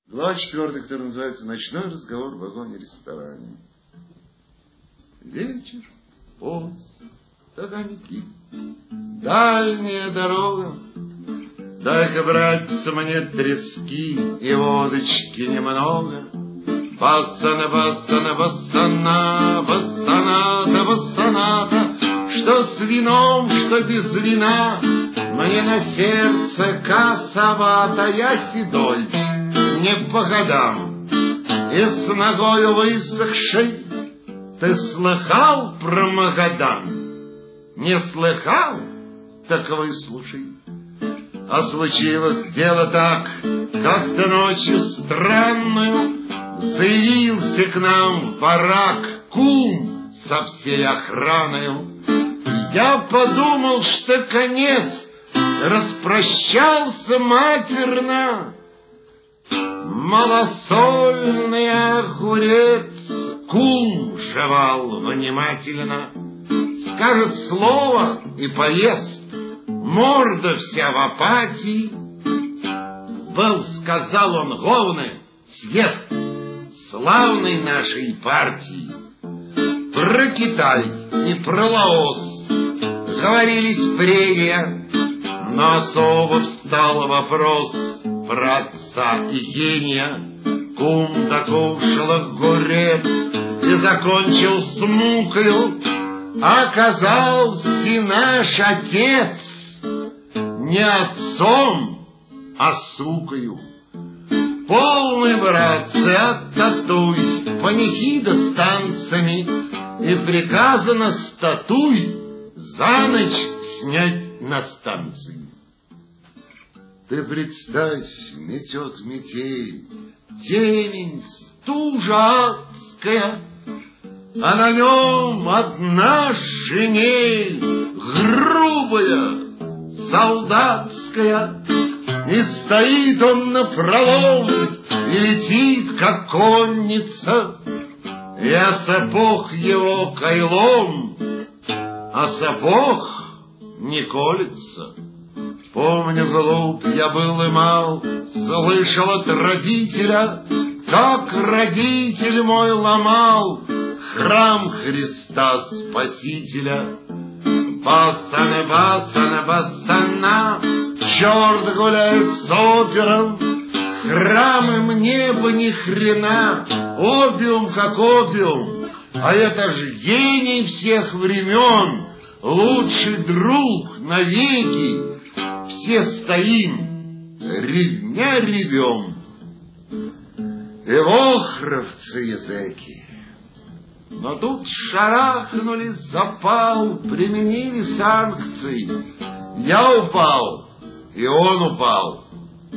Глава 4, которая называется «Ночной разговор в вагоне-ресторане». Вечер, поезд, огоньки, дальняя дорога. Дай-ка, братцы, мне трески и водочки немного. Бассана, бассана, бассана, бассаната, бассаната. Что с вином, что без вина, мне на сердце косовато. Я седой, не по годам, и с ногою высохшей. Ты слыхал про Магадан? Не слыхал? Так выслушай. А случилось дело так: как-то ночью странную заявился к нам в барак кум со всей охраною. Я подумал, что конец, распрощался матерно. Малосольный огурец кум жевал внимательно. Скажет слово и поест, морда вся в апатии. Был, сказал он, главный съезд славной нашей партии. Про Китай и про Лаос говорились прения, но особо встал вопрос про отца и гения. Кум докушал огурец и закончил с мукою. Оказался наш отец не отцом, а сукою. Полный, братцы, оттатуй панихида с танцами, и приказано статуй за ночь снять на станции. Ты представь, метет метель, темень, стужа адская, а на нем одна шинель, грубая, солдатская. И стоит он напролом, и летит, как конница, и сапог его кайлом, а сапог не колется. Помню, глуп я был и мал, слышал от родителя, как родитель мой ломал храм Христа Спасителя. Бассана, бассана, бассана, черт гуляет с опером, храмы мне бы ни хрена, опиум как опиум, а это ж гений всех времен, лучший друг навеки. Все стоим, ревня ревем, и вохровцы языки. Но тут шарахнули запал, применили санкции. Я упал, и он упал.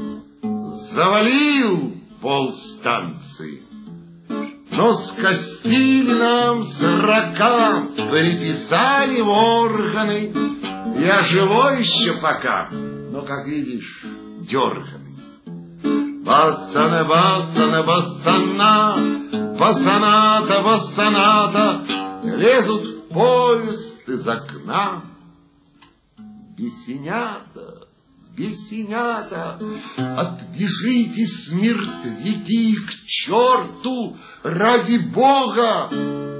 Завалил полстанции. Но скостили нам 40, приписали в органы. Я живой еще пока, но, как видишь, дерганый. Бассана, бассана, бассана, бассаната, бассаната, лезут в поезд из окна. Бесенята, бесенята, отбежитесь, мертвяки, к черту, ради Бога.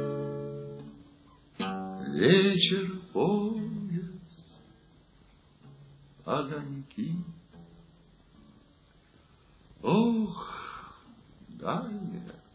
Вечер, поезд, огоньки. Ох, дальняя